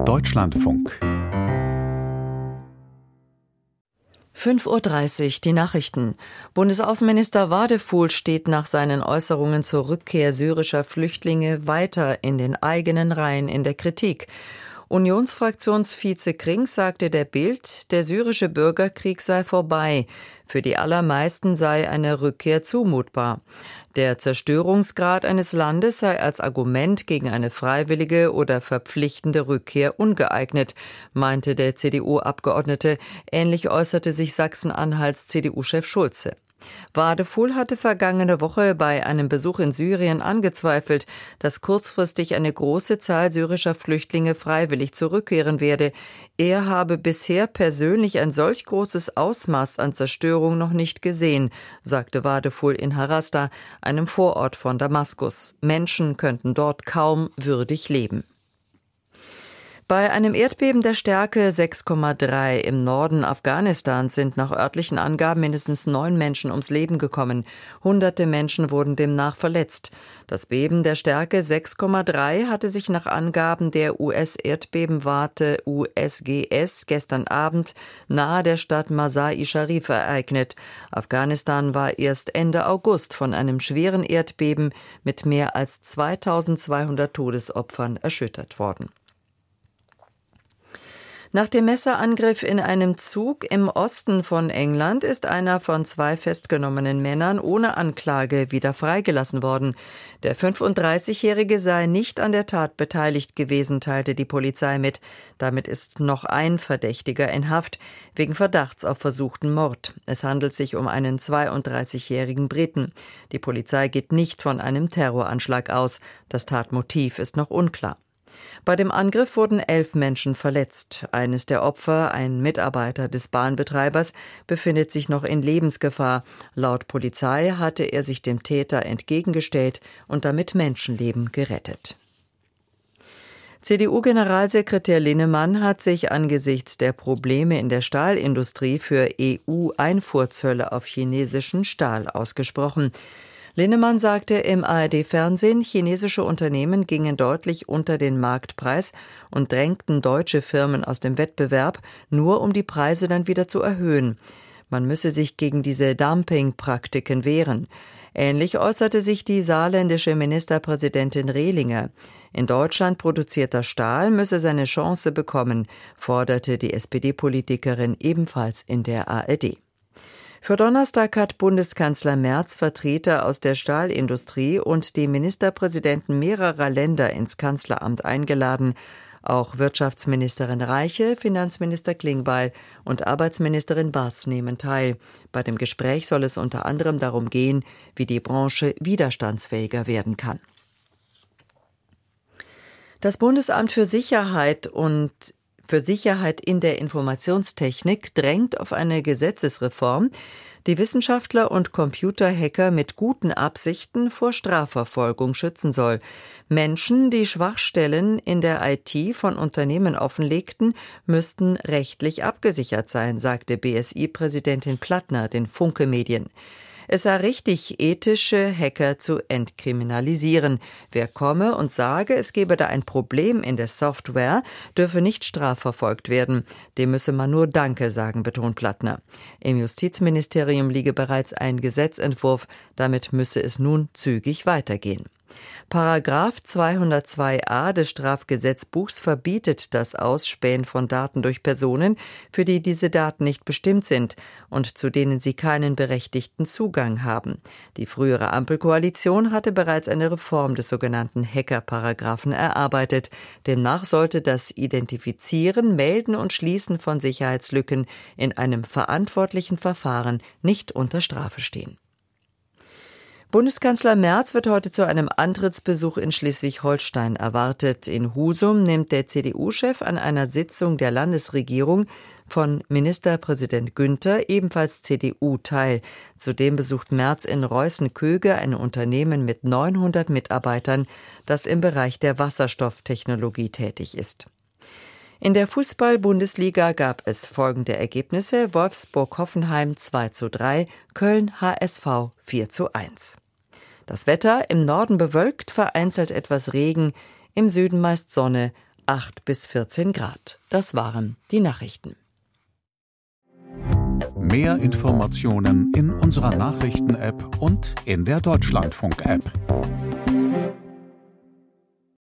Deutschlandfunk 5:30 Uhr, die Nachrichten. Bundesaußenminister Wadefuhl steht nach seinen Äußerungen zur Rückkehr syrischer Flüchtlinge weiter in den eigenen Reihen in der Kritik. Unionsfraktionsvize Krings sagte der Bild, der syrische Bürgerkrieg sei vorbei. Für die allermeisten sei eine Rückkehr zumutbar. Der Zerstörungsgrad eines Landes sei als Argument gegen eine freiwillige oder verpflichtende Rückkehr ungeeignet, meinte der CDU-Abgeordnete. Ähnlich äußerte sich Sachsen-Anhalts CDU-Chef Schulze. Wadefuhl hatte vergangene Woche bei einem Besuch in Syrien angezweifelt, dass kurzfristig eine große Zahl syrischer Flüchtlinge freiwillig zurückkehren werde. Er habe bisher persönlich ein solch großes Ausmaß an Zerstörung noch nicht gesehen, sagte Wadefuhl in Harasta, einem Vorort von Damaskus. Menschen könnten dort kaum würdig leben. Bei einem Erdbeben der Stärke 6,3 im Norden Afghanistans sind nach örtlichen Angaben mindestens 9 Menschen ums Leben gekommen. Hunderte Menschen wurden demnach verletzt. Das Beben der Stärke 6,3 hatte sich nach Angaben der US-Erdbebenwarte USGS gestern Abend nahe der Stadt Masar-i-Sharif ereignet. Afghanistan war erst Ende August von einem schweren Erdbeben mit mehr als 2200 Todesopfern erschüttert worden. Nach dem Messerangriff in einem Zug im Osten von England ist einer von 2 festgenommenen Männern ohne Anklage wieder freigelassen worden. Der 35-Jährige sei nicht an der Tat beteiligt gewesen, teilte die Polizei mit. Damit ist noch ein Verdächtiger in Haft wegen Verdachts auf versuchten Mord. Es handelt sich um einen 32-jährigen Briten. Die Polizei geht nicht von einem Terroranschlag aus. Das Tatmotiv ist noch unklar. Bei dem Angriff wurden 11 Menschen verletzt. Eines der Opfer, ein Mitarbeiter des Bahnbetreibers, befindet sich noch in Lebensgefahr. Laut Polizei hatte er sich dem Täter entgegengestellt und damit Menschenleben gerettet. CDU-Generalsekretär Linnemann hat sich angesichts der Probleme in der Stahlindustrie für EU-Einfuhrzölle auf chinesischen Stahl ausgesprochen. Linnemann sagte im ARD-Fernsehen, chinesische Unternehmen gingen deutlich unter den Marktpreis und drängten deutsche Firmen aus dem Wettbewerb, nur um die Preise dann wieder zu erhöhen. Man müsse sich gegen diese Dumping-Praktiken wehren. Ähnlich äußerte sich die saarländische Ministerpräsidentin Rehlinger. In Deutschland produzierter Stahl müsse seine Chance bekommen, forderte die SPD-Politikerin ebenfalls in der ARD. Für Donnerstag hat Bundeskanzler Merz Vertreter aus der Stahlindustrie und die Ministerpräsidenten mehrerer Länder ins Kanzleramt eingeladen. Auch Wirtschaftsministerin Reiche, Finanzminister Klingbeil und Arbeitsministerin Bass nehmen teil. Bei dem Gespräch soll es unter anderem darum gehen, wie die Branche widerstandsfähiger werden kann. Das Bundesamt für Sicherheit in der Informationstechnik drängt auf eine Gesetzesreform, die Wissenschaftler und Computerhacker mit guten Absichten vor Strafverfolgung schützen soll. Menschen, die Schwachstellen in der IT von Unternehmen offenlegten, müssten rechtlich abgesichert sein, sagte BSI-Präsidentin Plattner den Funke Medien. Es sei richtig, ethische Hacker zu entkriminalisieren. Wer komme und sage, es gebe da ein Problem in der Software, dürfe nicht strafverfolgt werden. Dem müsse man nur Danke sagen, betont Plattner. Im Justizministerium liege bereits ein Gesetzentwurf. Damit müsse es nun zügig weitergehen. Paragraph 202a des Strafgesetzbuchs verbietet das Ausspähen von Daten durch Personen, für die diese Daten nicht bestimmt sind und zu denen sie keinen berechtigten Zugang haben. Die frühere Ampelkoalition hatte bereits eine Reform des sogenannten Hacker-Paragraphen erarbeitet. Demnach sollte das Identifizieren, Melden und Schließen von Sicherheitslücken in einem verantwortlichen Verfahren nicht unter Strafe stehen. Bundeskanzler Merz wird heute zu einem Antrittsbesuch in Schleswig-Holstein erwartet. In Husum nimmt der CDU-Chef an einer Sitzung der Landesregierung von Ministerpräsident Günther, ebenfalls CDU, teil. Zudem besucht Merz in Reußen-Köge ein Unternehmen mit 900 Mitarbeitern, das im Bereich der Wasserstofftechnologie tätig ist. In der Fußball-Bundesliga gab es folgende Ergebnisse: Wolfsburg-Hoffenheim 2:3, Köln-HSV 4:1. Das Wetter: im Norden bewölkt, vereinzelt etwas Regen, im Süden meist Sonne, 8 bis 14 Grad. Das waren die Nachrichten. Mehr Informationen in unserer Nachrichten-App und in der Deutschlandfunk-App.